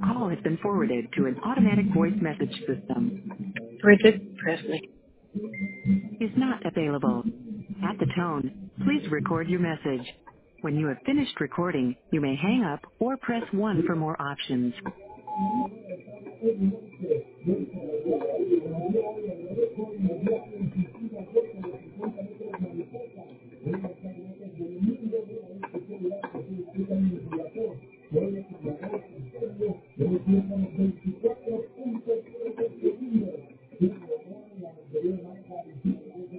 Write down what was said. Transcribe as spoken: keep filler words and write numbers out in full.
call has been forwarded to an automatic voice message system. Bridget Presley. Is not available. At the tone, please record your message. When you have finished recording, you may hang up or press one for more options.